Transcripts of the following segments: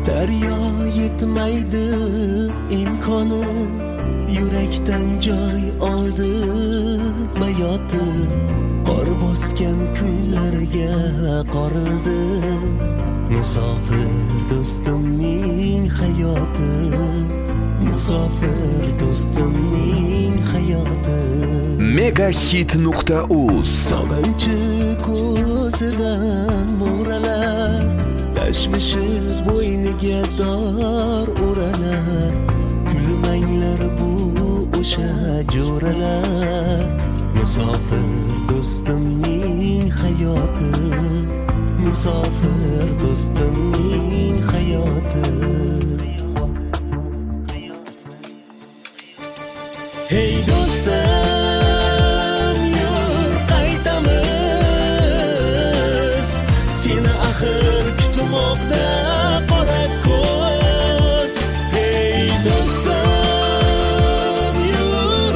daryo yetmaydi imkoni, yurakdan joy oldi bayoti. Qor bosgan kunlarga qorildi musofir do'stimning hayoti, musofir do'stimning hayoti. Megahit.uz Sog'inchi ko'zidan mo'ralar, tashvishi bo'yniga dor uralar. Kulmanglar bu o'sha jo'ralar, musofir do'stimning hayoti, musofir do'stimning hayoti. Hey do'stim, yur qaytamiz, seni axir kutmoqda qora ko'z. Hey do'stim, yur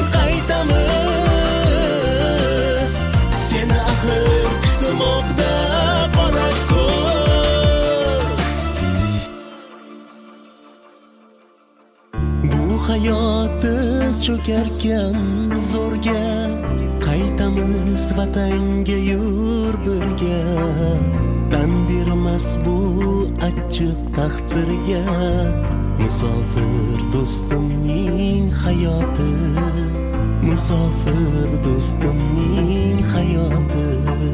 qaytamiz, seni axir kutmoqda qora ko'z. Bu hayotiz cho'karkan zo'rga, qaytamiz vatanga yur birga. Tan bermas bu achchiq taqdirga, musofir do'stimning hayoti, musofir do'stimning hayoti.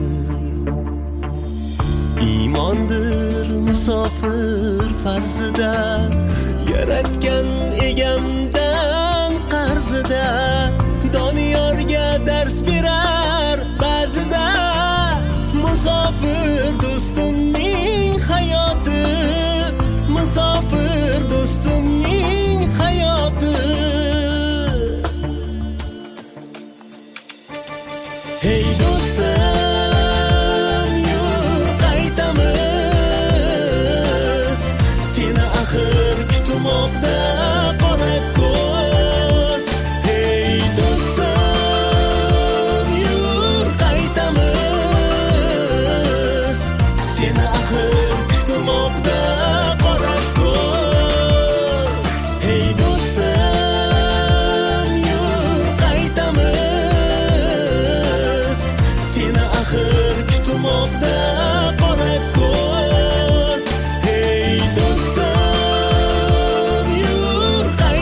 Iymondir musofir farzida, yaratgan egamdan qarzida. Doniyorga dars berar ba'zida, musofir do'stimning hayoti, musofir do'stimning hayoti. Hey do'stim, yur qaytamiz, seni axir kutmoqda qora ko'z. Hey do'stim, yur qaytamiz, seni axir kutmoqda qora ko'z. Hey do'stim, yur qaytamiz, seni axir kutmoqda qora ko'z. Hey do'stim, yur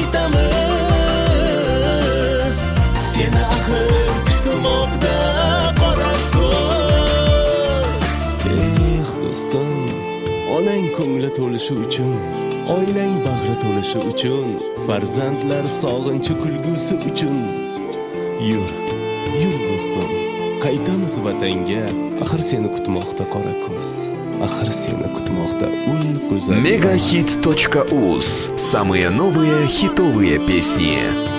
qaytamiz, seni axir kutmoqda qora ko'z. Eh do'stim, onang ko'ngli to'lishi uchun, oilang bag'ri to'lishi uchun, farzandlar sog'inchi kulgusi uchun yur do'stim, qaytamiz vatanga. Axir seni kutmoqda qora ko'z, axir seni kutmoqda ul ko'zlar. Megahit.uz. Самые новые хитовые песни.